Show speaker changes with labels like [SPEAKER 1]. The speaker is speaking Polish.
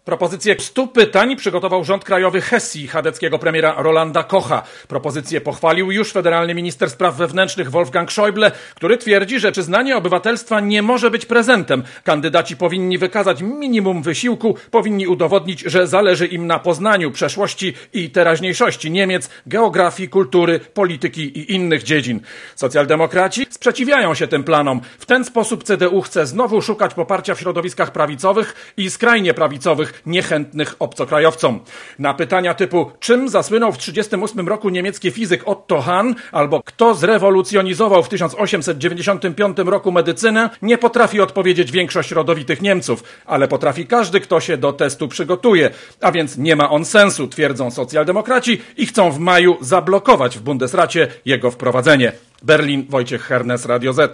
[SPEAKER 1] Propozycję 100 pytań przygotował rząd krajowy Hesji chadeckiego premiera Rolanda Kocha. Propozycję pochwalił już federalny minister spraw wewnętrznych Wolfgang Schäuble, który twierdzi, że przyznanie obywatelstwa nie może być prezentem. Kandydaci powinni wykazać minimum wysiłku, powinni udowodnić, że zależy im na poznaniu przeszłości i teraźniejszości Niemiec, geografii, kultury, polityki i innych dziedzin. Socjaldemokraci sprzeciwiają się tym planom. W ten sposób CDU chce znowu szukać poparcia w środowiskach prawicowych i skrajnie prawicowych, niechętnych obcokrajowcom. Na pytania typu czym zasłynął w 1938 roku niemiecki fizyk Otto Hahn albo kto zrewolucjonizował w 1895 roku medycynę, nie potrafi odpowiedzieć większość rodowitych Niemców, ale potrafi każdy, kto się do testu przygotuje. A więc nie ma on sensu, twierdzą socjaldemokraci i chcą w maju zablokować w Bundesracie jego wprowadzenie. Berlin, Wojciech Hernes, Radio Z.